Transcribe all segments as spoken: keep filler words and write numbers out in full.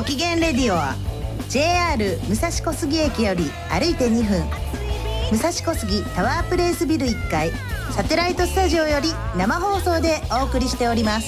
きげんレディオは ジェイアール 武蔵小杉駅より歩いてにふん、武蔵小杉タワープレイスビルいっかいサテライトスタジオより生放送でお送りしております。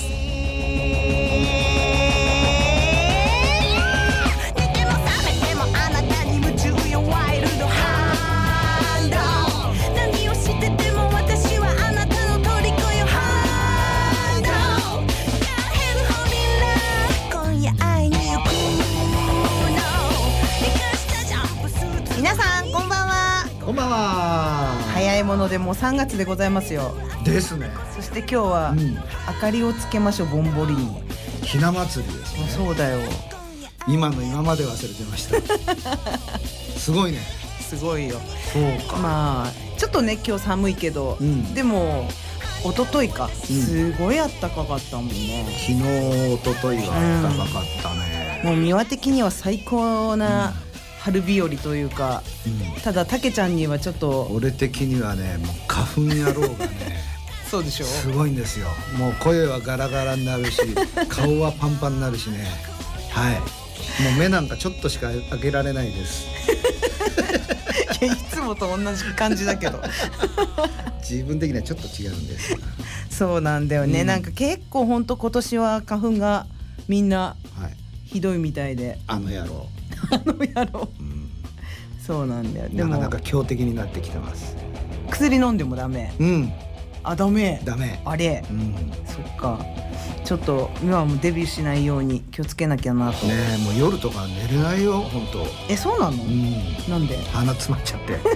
皆さんこんばんは。 こんばんは。 早いものでもうさんがつでございますよ。 ですね。 そして今日は、うん、明かりをつけましょうぼんぼりに。 ひな祭りですね。 そうだよ。 今の今まで忘れてましたすごいね。 すごいよ。 そうか。 まあちょっとね今日寒いけど、うん、でも一昨日か、すごい暖かかったもんね、 うん、昨日一昨日は暖かかったね、 うん、もう三輪的には最高な、うん春日和というか、うん、ただたけちゃんにはちょっと俺的にはねもう花粉野郎がねそうでしょうすごいんですよ。もう声はガラガラになるし顔はパンパンになるしねはいもう目なんかちょっとしか開けられないですいやいつもと同じ感じだけど自分的にはちょっと違うんですそうなんだよね、うん、なんか結構ほんと今年は花粉がみんなひどいみたいで、 はい、あの野郎あの野郎、うん、そうなんだよ。でもなかなか強敵になってきてます。 薬飲んでもダメ。 うんあダメダメあれ、うん、そっかちょっと今はもうデビューしないように気をつけなきゃなと。 ねえもう夜とか寝れないよ本当。 えそうなの、うん、なんで鼻詰まっちゃって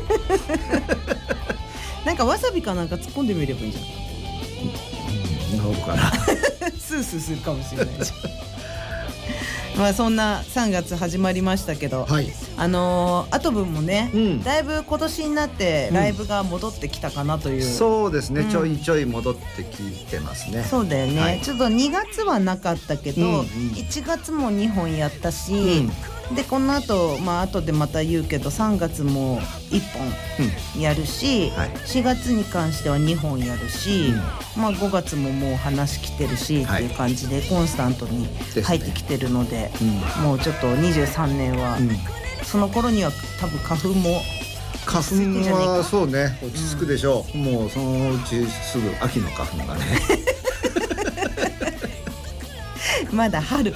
なんかわさびかなんか突っ込んでみればいいじゃん、うん、治るかなスースーするかもしれないじゃんまあそんなさんがつ始まりましたけど、はい、あのー、アトムもね、うん、だいぶ今年になってライブが戻ってきたかなという、うん、 そうですね、うん、ちょいちょい戻ってきてますね。 そうだよね、はい、ちょっとにがつはなかったけど、うんうん、いちがつもにほんやったし、うん、でこの後まあ後でまた言うけどさんがつもいっぽんやるし、うんはい、しがつに関してはにほんやるし、うんまあ、ごがつももう話来てるし、はい、っていう感じでコンスタントに入ってきてるの で, で、ねうん、もうちょっとにじゅうさんねんは、うん、その頃には多分花粉も花粉はそうね落ち着くでしょう、うん、もうそのうちすぐ秋の花粉がねまだ春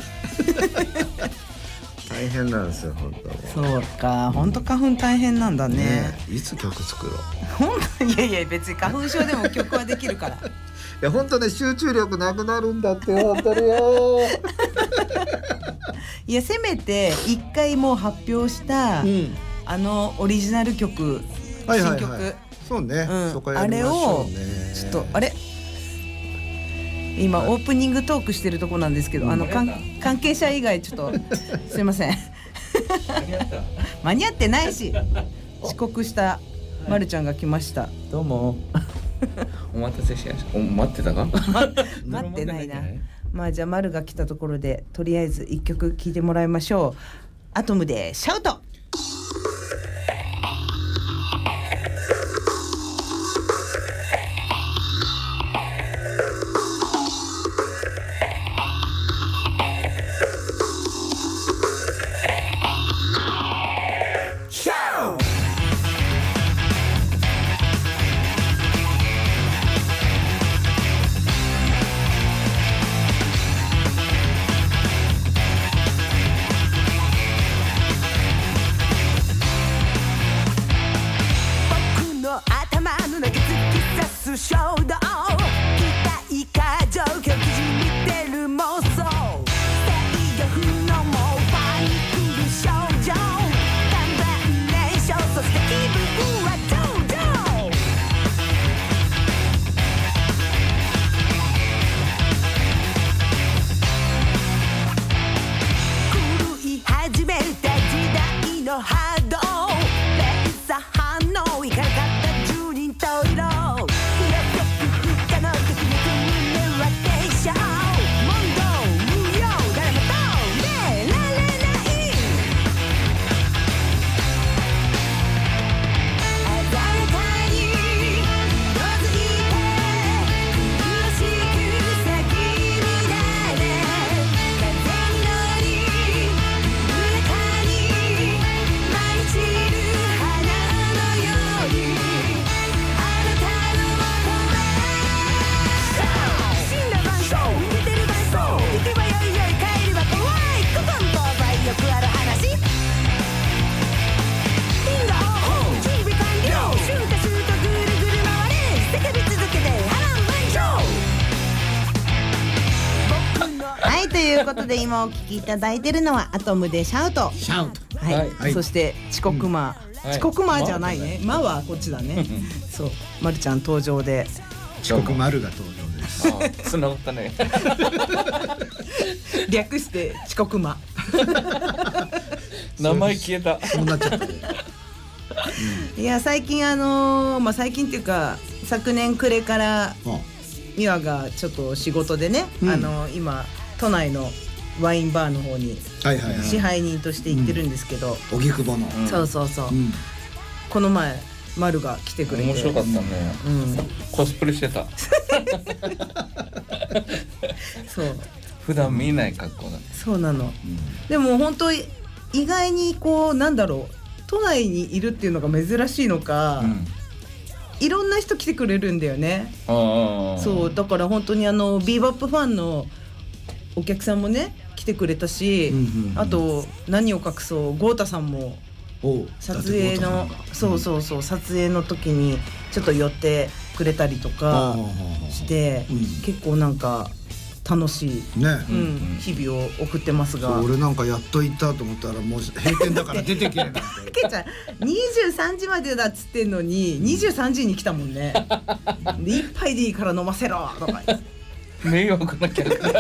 大変なんですよ本当。そうか本当花粉大変なんだ ね, ねいつ曲作ろう本当いやいや別に花粉症でも曲はできるからいや本当ね集中力なくなるんだって本当によいやせめて一回もう発表した、うん、あのオリジナル曲、はいはいはい、新曲そうね、うん、そこやりましょうね。あれをちょっとあれ今オープニングトークしてるとこなんですけど、うん、あの関係者以外ちょっとすいません間に合ってないし遅刻したまるちゃんが来ました。 どうもお待たせしました。待ってたか待ってないな。まあじゃあまるが来たところでとりあえず一曲聴いてもらいましょう。アトムでシャウト。 ということで今お聞きいただいてるのはアトムでシャウト。 シャウト。 はい。 はいそして遅刻魔、 うん遅刻魔じゃないね。魔はこっちだね。そう、まるちゃん登場で。 遅刻丸が登場です。 あ、つながったね。 略して遅刻魔。 名前消えた。 そうなっちゃった。 いや最近あのー、まあ最近っていうか昨年暮れからミワがちょっと仕事でね、うん、あのー、今都内のワインバーの方に支配人として行ってるんですけど、 荻窪の、 うん、そうそうそう、うん、この前マルが来てくれて面白かったね、うん、コスプレしてた。 そう普段見ない格好だ。 そうなの、うん、でも本当意外にこうなんだろう都内にいるっていうのが珍しいのか、うん、いろんな人来てくれるんだよね。あそうだから本当にあのビーバップファンのお客さんもね来てくれたし、うんうんうん、あと何を隠そう豪太さんも撮影のそうそうそう撮影の時にちょっと寄ってくれたりとかして、うん、結構なんか楽しい、ねうん、日々を送ってますが、 俺なんかやっと行ったと思ったらもう閉店だから出てけえなんてけいちゃんにじゅうさんじまでだっつってんのににじゅうさんじに来たもんね。で一杯でいいから飲ませろとか迷惑な客だ。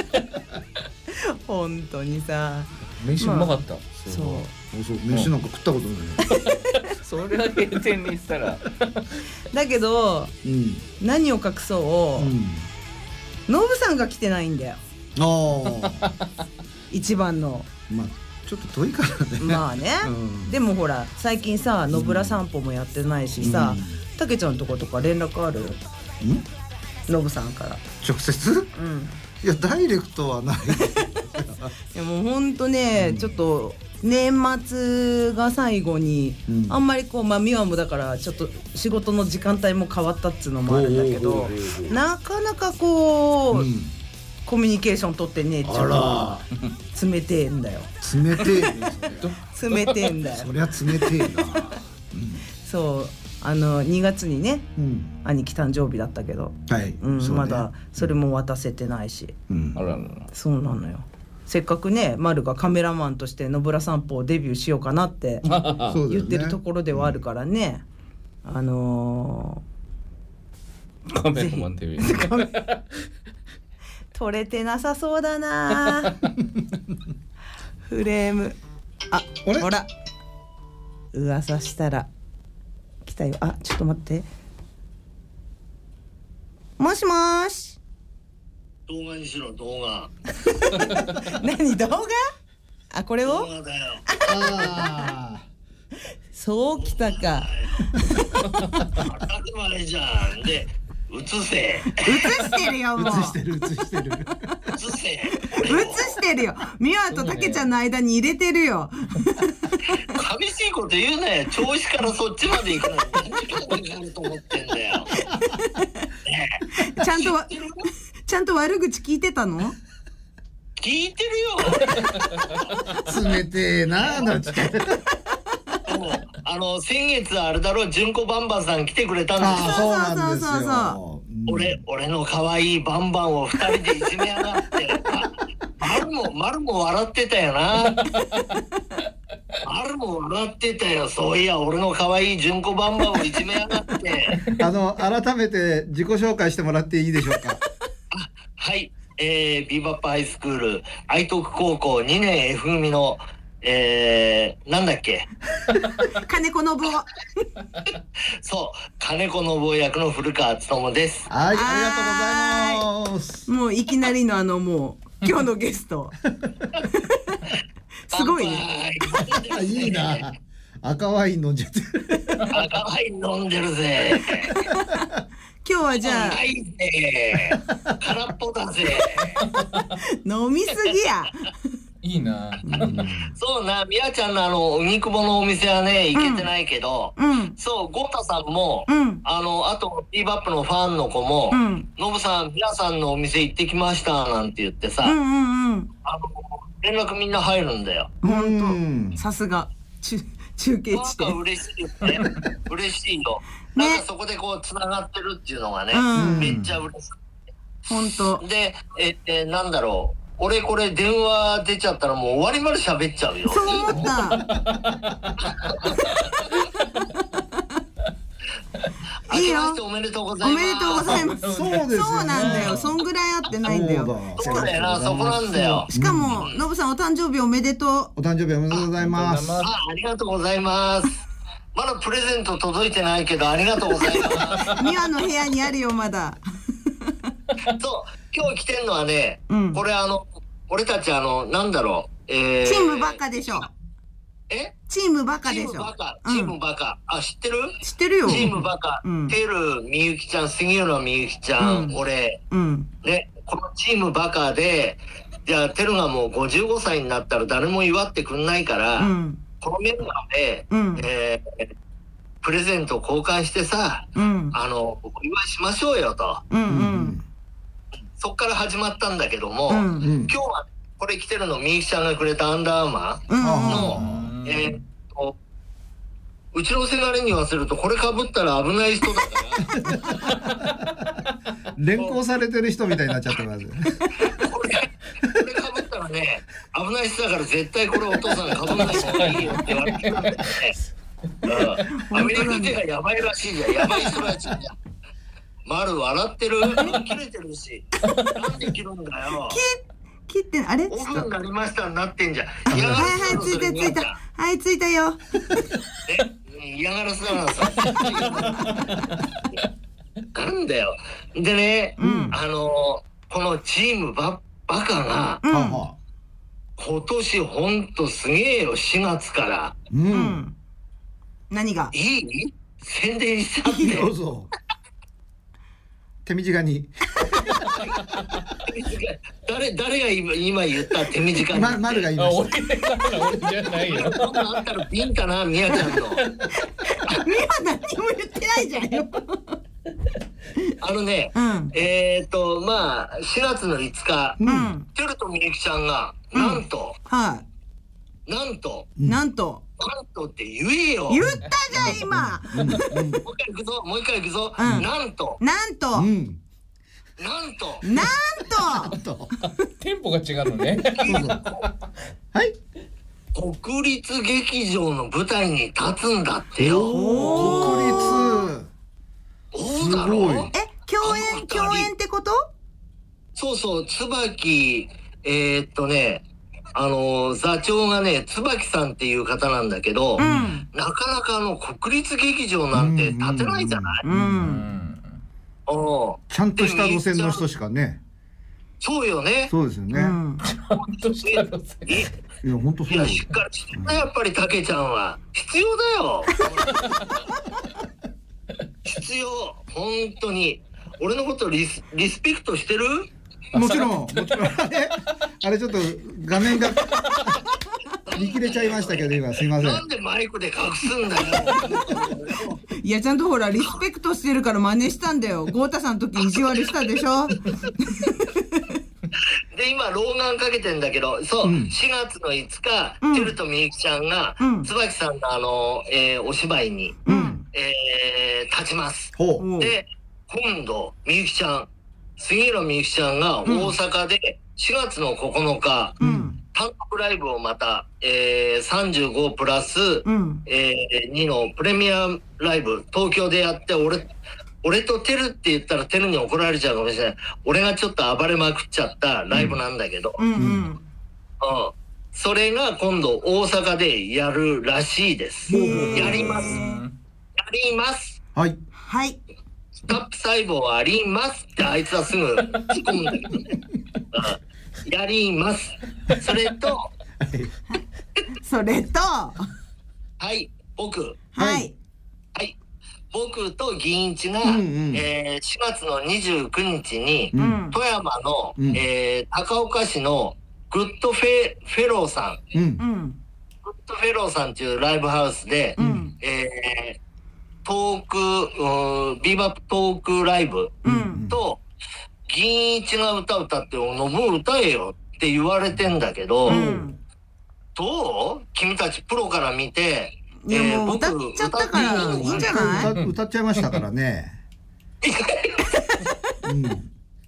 本当にさ飯うまかった、まあ、 そうそうそう飯なんか食ったことない。 それは閉店にしたらだけど、うん、何を隠そう、うんノブさんが来てないんだよ。あ一番のまあちょっと遠いからね。 まあね、うん、でもほら最近さのぶら散歩もやってないしさ、たけ、うん、ちゃんとことか連絡ある？ノブさんから直接？うん、いやダイレクトはない。いやもうほんとね、うん、ちょっと年末が最後に、うん、あんまりこうまあミワもだからちょっと仕事の時間帯も変わったっつうのもあるんだけどなかなかこう、うん、コミュニケーション取ってねえっちゃうの冷てえんだよ。 冷てえね冷てえんだよ。 そりゃ冷てえな、うん、 そうあのにがつにね、うん、兄貴誕生日だったけど、はいうんね、まだそれも渡せてないし、うん、あらららそうなのよ。せっかくねマルがカメラマンとしてのぶら散歩をデビューしようかなって言ってるところではあるからね、うん、あのー、カメラマンデビュー撮れてなさそうだなフレームあほら噂したら来たよ。あちょっと待ってもしもーし動画にしろ動画。 何動画？あこれを？ 動画だよ。 あそうきたか。 当たり前じゃん。で映せ。映してるよもう。 映してる映してる。 映せ。映してるよ。ミワとタケちゃんの間に入れてるよ。 寂しいこと言うね。調子からそっちまで行くのに何時間かかると思ってんだよ。 ね、ちゃんとちゃんと悪口聞いてたの？ 聞いてるよ。冷てえなだって。 あの先月あれだろ純子バンバンさん来てくれたんですよ。 そうなんですよ。 俺俺の可愛いバンバンを二人でいじめやがって。マルもマルも笑ってたよな。マルも笑ってたよ。そういや俺の可愛い純子バンバンをいじめやがって。 あの改めて自己紹介してもらっていいでしょうか。 はい、えー、ビーバップハイスクール愛徳高校にねん F 組のえー、なんだっけ金子信夫そう金子信夫役の古川勉です。 はい、ありがとうございます。 もういきなりのあのもう今日のゲストすごいね。 いいな赤ワイン飲んじゃってる。赤ワイン飲んでるぜ。 今日はじゃあないぜ空っぽだぜ飲みすぎやいいな、うん、 そうなみやちゃんのあの荻窪のお店はね行けてないけど、うん、そうゴータさんも、うん、あのあとビーバップのファンの子も、うん、ノブさんみやさんのお店行ってきましたなんて言ってさ、うんうんうん、あの連絡みんな入るんだよ。 本当さすが中継地点なんか嬉しいよね嬉しいよ、ね、なんかそこでこうつながってるっていうのがね、うん、めっちゃ嬉しい。 本当でえ、えなんだろう俺これ電話出ちゃったらもう終わりまで喋っちゃうよ。 そう思ったいいよ。 おめでとうございます。 おめでとうございます。 そうですよね。 そうなんだよ。そんぐらい合ってないんだよ。 そうだよな、そこなんだよ。 しかも、ノブさんお誕生日おめでとう。 お誕生日おめでとうございます。 あ、ありがとうございます。まだプレゼント届いてないけどありがとうございます。 ミワの部屋にあるよまだ。 そう、今日来てんのはね、 うん、 これあの俺たちあのなんだろう、えー、 チームバカでしょ。 え？ チームバカでしょ。 チームバカ、チームバカ。うん、あ、知ってる？ 知ってるよ。 チームバカ。うん、てるみゆきちゃん、杉浦みゆきちゃん、うん、俺、うん、ね、このチームバカで、じゃあてるがもうごじゅうごさいになったら誰も祝ってくんないから、うん、このメンバーで、うん、えー、プレゼントを交換してさ、うん、あのお祝いしましょうよと。うんうん、そっから始まったんだけども、うんうん、今日はこれ着てるのみゆきちゃんがくれたアンダーアーマーの、うんえー、とうちのせがれに言わせるとこれかぶったら危ない人だから連行されてる人みたいになっちゃってますこれこれかぶったらね危ない人だから絶対これお父さんかぶんない方がいいよって言われてるんだよね、うん、アメリカではやばいらしいじゃん、やばい人らしいじゃん。丸笑ってる、切れてるしなんで切るんだよ。 切ってあれオフになりましたになってんじゃん。 はいはい、ついたついた、はいついたよ。 え、嫌がらせだなさ。なんだよ。でね、うん、あのこのチームババカが、うん、今年ほんとすげえよ。しがつから、 うん、何がいい宣伝しちゃって。 どうぞ。手短に誰誰が今今言った手短に、 ま、丸が言いました。俺じゃないよ。 あったらビンかな、みやちゃんの。みや何も言ってないじゃんよ。 あのね、うん、えっ、ー、とまあしがつのいつか、うん、てるとみゆきちゃんが、うん、なんと、はい、なんと、 なんと。 なんとって言えよ。 言ったじゃん今。 もう一回行くぞ、もう一回行くぞ。うん、なんと。 なんと。うん、 なんと。 なんと。 テンポが違うのね。 はい。 国立劇場の舞台に立つんだってよ。 国立。 そうだろ。 え、共演共演ってこと？ そうそう、椿えー、っとね。あの座長がね椿さんっていう方なんだけど、うん、なかなかあの国立劇場なんて建てないじゃない。うんうんうん、ちゃんとした路線の人しかね。 そうよね。 そうですよね。うん、 ちゃんとした路線。 いや本当そう。いやしっかりしてるなやっぱりたけちゃんは必要だよ。必要本当に。俺のことリスリスペクトしてる？ もちろん、もちろん。あれ、あれちょっと画面が見切れちゃいましたけど今すいません。 なんでマイクで隠すんだよ。 いやちゃんとほらリスペクトしてるから真似したんだよ。豪太さんの時意地悪したでしょ。で今老眼かけてんだけど、そう、うん、しがつのいつか、うん、てるとみゆきちゃんが、うん、椿さんのあの、えー、お芝居に、うん、えー、立ちます。で今度みゆきちゃん杉浦みゆきちゃんが大阪でしがつのここのか、うん、単独ライブをまた、えー、さんじゅうごプラス、うんえー、にのプレミアライブ東京でやって、俺俺とテルって言ったらテルに怒られちゃうかもしれない。俺がちょっと暴れまくっちゃったライブなんだけど、うんうんうん、それが今度大阪でやるらしいです。やりますやりますはいはいスタップ細胞ありますってあいつはすぐ突っ込むんだけどね。やります。それとそれとはい僕はいはい僕と銀一が、うんうんえー、しがつのにじゅうくにちに、うん、富山の、うんえー、高岡市のグッドフェフェローさん、うん、グッドフェローさんっていうライブハウスで、うんえートーク、ビーバップトークライブと、うん、銀一が歌歌ってノブ歌えよって言われてんだけど、うん、どう？君たちプロから見て、 いや、えー、もう歌っちゃったからいいんじゃない？ 歌、歌っちゃいましたからね。うん、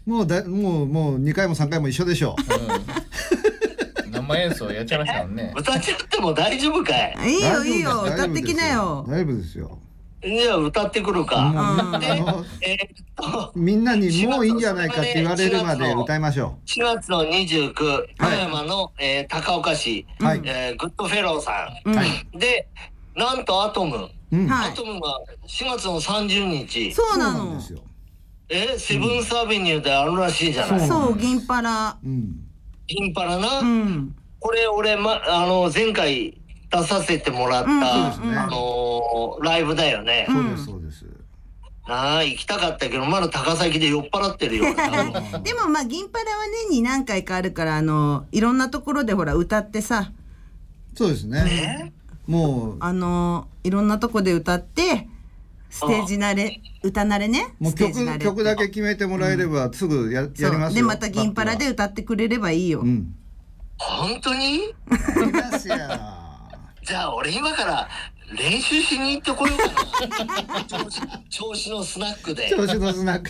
もうだもうもうにかいもさんかいも一緒でしょうん、生演奏やっちゃいましたもんね。 歌っちゃっても大丈夫かい？ いいよいいよ、歌ってきなよ。 大丈夫ですよ。 じゃあ歌ってくるか。 もうで、えー、っとみんなにもういいんじゃないかって言われるまで歌いましょう。しがつのにじゅうくにち、富山の、えー、高岡市、 はいえー、グッドフェローさん、 はい 、でなんとアトム、 う、うん、 はいアトムがしがつのさんじゅうにち、 そうなの。 そうなんですよ。 えー、セブンスアベニューであるらしいじゃない。 そう、銀パラ。 うん、 銀パラな、 うん、 これ俺、ま、あの前回出させてもらった、 うんそうですね、 あのー、ライブだよね、 うんそうですそうです。 なあ行きたかったけどまだ高崎で酔っ払ってるよでもまあ銀パラは年に何回かあるから、あのいろんなところでほら歌ってさ、 そうですね。もうあのいろんなとこで歌ってステージ慣れ、歌慣れね。 もうステージ慣れ曲曲だけ決めてもらえればすぐや、うん、やりますよ。 でまた銀パラで歌ってくれればいいよ。 うん、 本当に？ やりますよ。 じゃあ俺今から練習しに行ってこようかな調子、調子のスナックで調子のスナック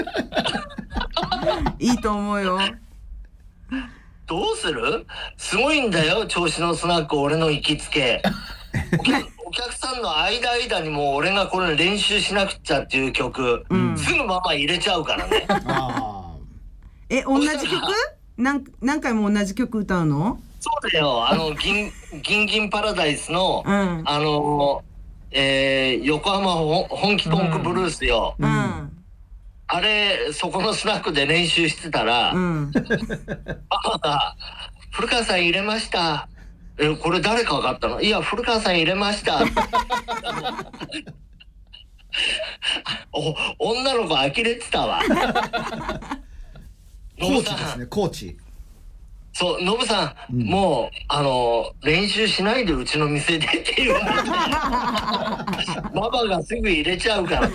いいと思うよ。 どうする？すごいんだよ調子のスナック、俺の行きつけお客、お客さんの間間にも俺がこれ練習しなくちゃっていう曲、うん、すぐママ入れちゃうからねあえ、同じ曲？何, 何回も同じ曲歌うの？ そうだよ、あの銀銀銀パラダイスの、うん、あの、えー、横浜本気トンクブルースよ、うんうん、あれそこのスナックで練習してたら、うん、母が古川さん入れました、えこれ誰か分かったの？いや古川さん入れましたお女の子呆れてたわコーチですね、コーチ。 そう、ノブさん、うん、もうあの練習しないでうちの店でって言われてママがすぐ入れちゃうから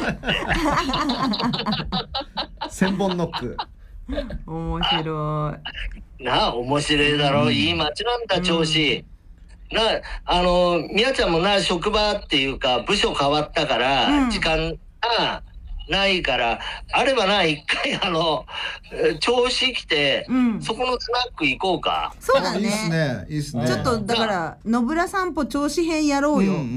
千本ノック面白いなあ、面白いだろう、うん、いい街なんだ調子、うん、なあのみやちゃんもな職場っていうか部署変わったから、うん、時間がないからあればな一回あの調子来て、うん、そこのスナック行こうか。 そうだね。 いいっすね。いいっすね。 ちょっとだから野村散歩調子編やろうよ。うんうん、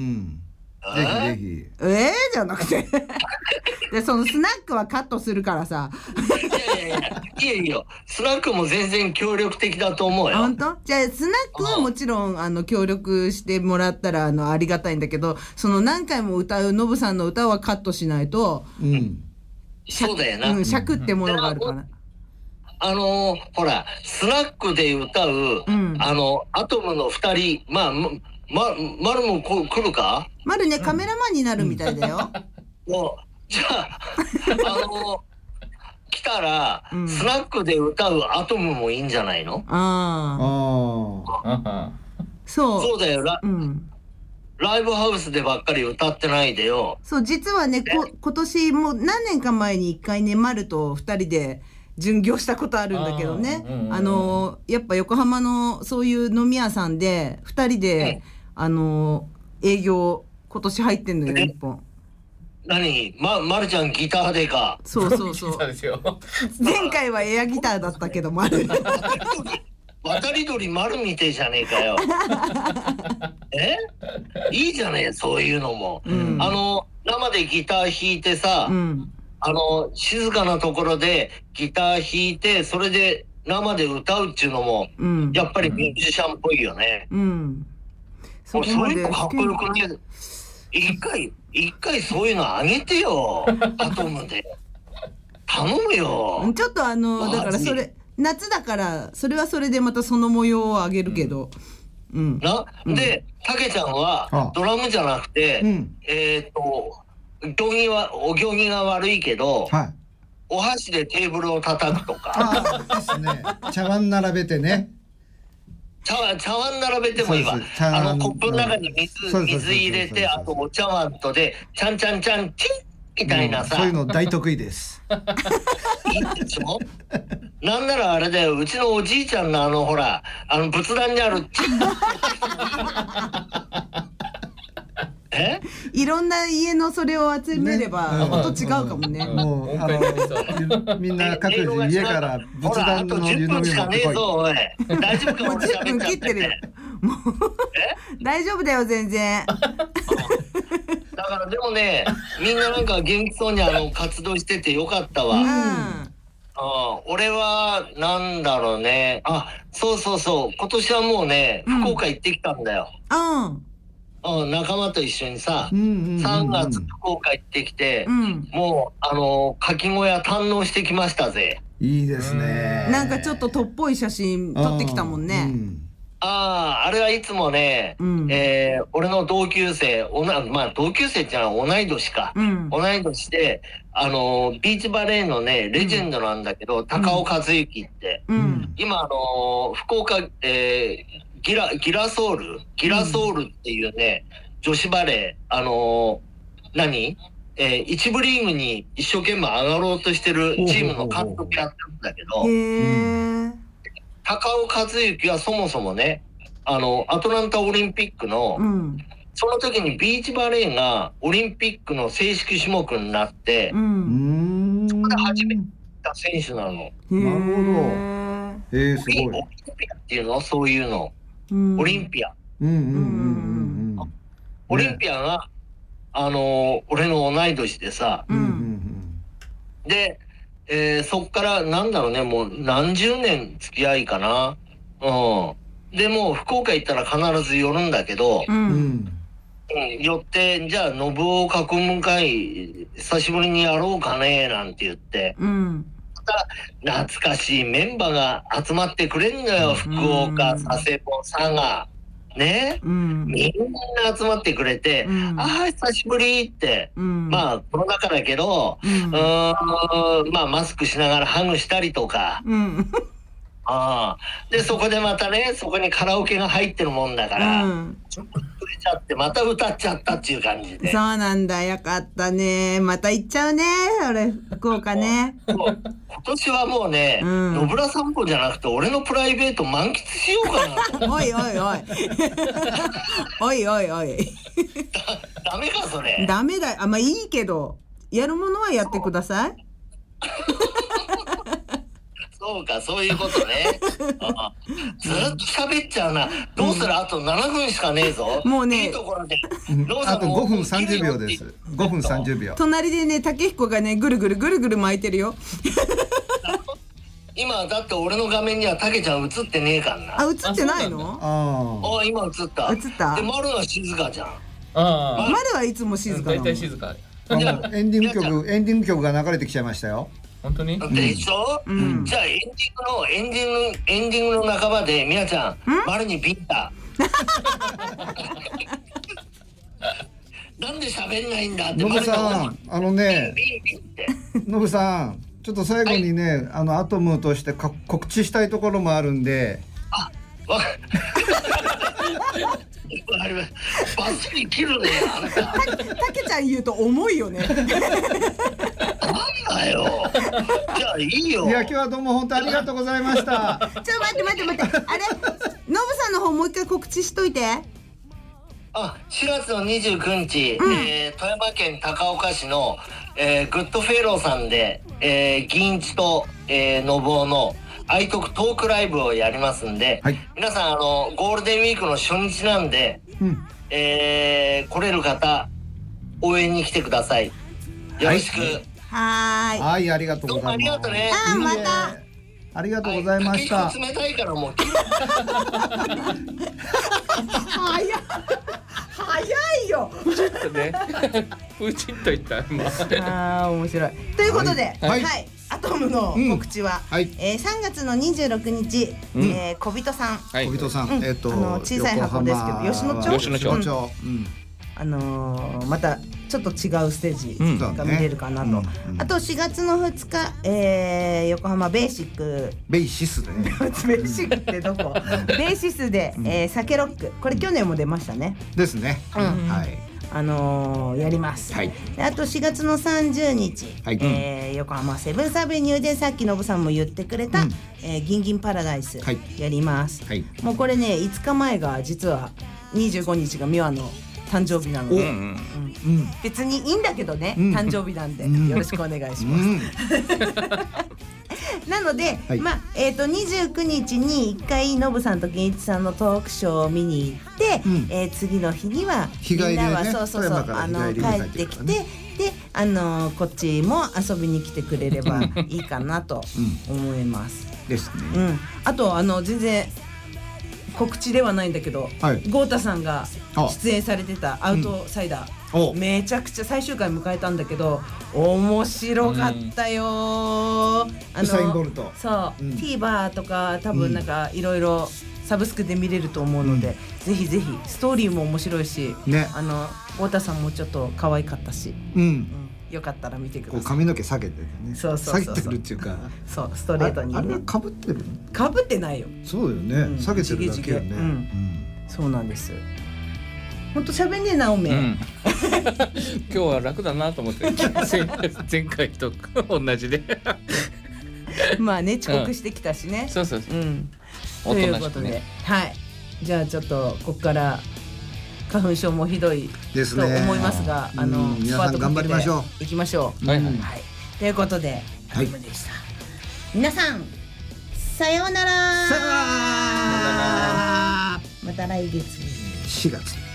ぜひぜひ。 えーじゃなくてでそのスナックはカットするからさいやいやいやいやいやスナックも全然協力的だと思うよ。 本当？じゃあスナックはもちろんあの協力してもらったらあのありがたいんだけど、その何回も歌うノブさんの歌はカットしないと、 うん、 そうだよな、 うん、尺ってものがあるから。 あのー、ほらスナックで歌う、うん、あのアトムのふたり、まあままるもこ来るか？ まるねカメラマンになるみたいだよ。 もうじゃああのー、来たら、うん、スナックで歌うアトムもいいんじゃないの？ ああ。そう。 そうだよ。ラ、うん、ライブハウスでばっかり歌ってないでよ。 そう実はねこ今年もう何年か前に一回ねまると二人で巡業したことあるんだけどね。あ、うんうん、あのやっぱ横浜のそういう飲み屋さんで二人で、うん、あの営業今年入ってんのよ一本。 何ま、まるちゃんギターでか。 そうそうそう前回はエアギターだったけどまる渡り鳥まるみてえじゃねえかよえいいじゃねえそういうのも、うん、あの生でギター弾いてさ、うん、あの静かなところでギター弾いてそれで生で歌うっちゅうのも、うん、やっぱりミュージシャンっぽいよね、うん、そういうのかっこよくね。一回一回そういうのあげてよアトムで頼むよ。 ちょっとあのだからそれ夏だからそれはそれでまたその模様をあげるけど、うん、 なでたけちゃんはドラムじゃなくて、うん、えっと行儀はお行儀が悪いけど、はい、お箸でテーブルを叩くとか。 あですね。茶碗並べてね。 茶碗、茶碗並べてもいいわ。あのコップの中に水水入れて、あとお茶碗とでちゃんちゃんちゃんチンみたいなさ、 そういうの大得意ですいいでしょ。なんならあれだよ、うちのおじいちゃんのあのほらあの仏壇にあるえいろんな家のそれを集めれば、ね、音違うかもね。 うん、もうあのみんな各自家から仏壇の湯飲み持ってこい。 大丈夫か？ もうじゅっぷん切ってるよ。もう大丈夫だよ全然。 だからでもね、みんななんか元気そうにあの活動しててよかったわ。うん、あ俺はなんだろうね。あ、そうそうそう。今年はもうね、福岡行ってきたんだよ。うんうん、仲間と一緒にさ、うんうんうんうん、さんがつ福岡行ってきて、うん、もうあのかき小屋堪能してきましたぜ。 いいですね。 なんかちょっととっぽい写真撮ってきたもんね。 ああ、あれはいつもね、うん、えー、俺の同級生、おなまあ同級生っていうのは同い年か、うん、同い年で、あのビーチバレーのねレジェンドなんだけど、うん、高尾和之って、うん、今あの福岡、えーギラ、ギラソールギラソールっていうね、うん、女子バレー、あのー、何えー、一部リーグに一生懸命上がろうとしてるチームの監督やってるんだけど、へ高尾和之はそもそもね、あの、アトランタオリンピックの、うん、その時にビーチバレーがオリンピックの正式種目になって、うん、そこで初めてた選手なの。なるほど。 えー、すごい。 オリンピアっていうのそういうの。オリンピア。うんうんうんうん、オリンピアが、あのー、俺の同い年でさ、うん、で、えー、そっからなんだろうね、もう何十年付き合いかな。うん。で、もう福岡行ったら必ず寄るんだけど、うんうん、寄って、じゃあ、信夫囲む会、久しぶりにやろうかね、なんて言って、うん懐かしいメンバーが集まってくれんのよ、福岡、佐世保、佐賀ね、うん、みんな集まってくれて、うん、ああ久しぶりって、うん、まあコロナ禍だけど、うん、うーんまあマスクしながらハグしたりとか、うん、あでそこでまたね、そこにカラオケが入ってるもんだから、うん、ちょっと触れちゃってまた歌っちゃったっていう感じで。 そうなんだ、よかったね。また行っちゃうね、俺福岡ね。 今年はもうね、うん、野村散歩じゃなくて俺のプライベート満喫しようかな。おいおいおいおいおいおいだダメかそれ。 ダメだ。あ、まあいいけどやるものはやってください。 そうか、そういうことね。あずっと喋っちゃうな。どうする、あとななふんしかねえぞ。 もうね、 いいところで。 あとごふんさんじゅうびょうです。ごふんさんじゅうびょう。 隣でね、竹彦がね、ぐるぐるぐるぐる巻いてるよ。 今だって俺の画面にはたけちゃん映ってねえからな。 あ、映ってないの？ ああ、今映った。 映った。 で、丸は静かじゃん。 ああ。丸はいつも静かなの。 大体静か。 エンディング曲、エンディング曲が流れてきちゃいましたよ。 本当に？ でしょ、うん、じゃあエンディングのエンディングエンディングの半ばでみなちゃん丸にビンタなんで喋んないんだって。 ノブさん、あのね、ノブさんちょっと最後にね、はい、あのアトムとしてか告知したいところもあるんで。あ、わバッチリ切るね、あなた。 たけちゃん言うと重いよね。なんだよ。じゃあいいよ。 いや今日はどうも本当ありがとうございました。 ちょ待って待って待って。あれ、ノブさんの方もう一回告知しといて。 あ、しがつのにじゅうくにち、うん、えー、富山県高岡市の、えー、グッドフェローさんで、えー、銀一と、えー、のぼうの愛徳トークライブをやりますんで、はい、皆さんあのゴールデンウィークの初日なんで、うん、えー、来れる方応援に来てください。よろしく。 はい。 はい、ありがとうございます。 どうもありがとうね。 あ、また。 ありがとうございました。 はい、冷たいからもう。 早い。早いよ。 ちょっとね。プチッといった。 ああ、面白い。ということで、はい。はい、アトムの告知は、うん、はい、えー、さんがつのにじゅうろくにち、うん、えー、小人さん、 はい、小人さん、うん、えっと、 あの小さい箱ですけど、吉野町、 吉野町、 うん、あのー、またちょっと違うステージが見れるかなと、うんね、うん、あとしがつのふつか、えー、横浜ベーシックベーシスでねベーシックってどこベーシスで、えー、酒ロック、これ去年も出ましたね。 ですね、うん、はい、 あのー、やります、はい、あとしがつのさんじゅうにち、はい、えー、横浜セブンスアベニューでさっきのぶさんも言ってくれた、うん、えー、ギンギンパラダイスやります、はい、もうこれねいつかまえが実はにじゅうごにちがミワの誕生日なので、うんうん、別にいいんだけどね、うん、誕生日なんで、うん、よろしくお願いします、うんなので、はい、まあえー、とにじゅうくにちにいっかいノブさんと健一さんのトークショーを見に行って、うん、えー、次の日にはみんなは、ね、そうそうそうあの帰ってきて、であのこっちも遊びに来てくれればいいかなと思います。 うん、ですね。 うん、あとあの全然告知ではないんだけど、はい、豪太さんが出演されてたアウトサイダー、うん、めちゃくちゃ最終回迎えたんだけど面白かったよ、うん、あのウサインボルトそう、うん、TVer とか多分なんかいろいろサブスクで見れると思うので、うん、ぜひぜひストーリーも面白いし、ね、あの豪太さんもちょっと可愛かったし、うんうん、よかったら見てください。 こう髪の毛下げてね、 そうそうそうそう、 下げてるっていうかそうストレートに、ね、 あれはかぶってるかぶってないよ。 そうよね、うん、下げてるだけよね、うんうん、 そうなんです。ほんと喋んねえなおめえ、うん、 今日は楽だなと思って前回と同じでまあね遅刻してきたしね、 うん、そうそうそう、うん、 ということで、はいじゃあちょっとここから花粉症もひどいと思いますが、あの皆さん頑張りましょう。行きましょう。はいはい、はい、ということで、はい、でした。皆さんさようなら。 さようなら。 また来月。 しがつ。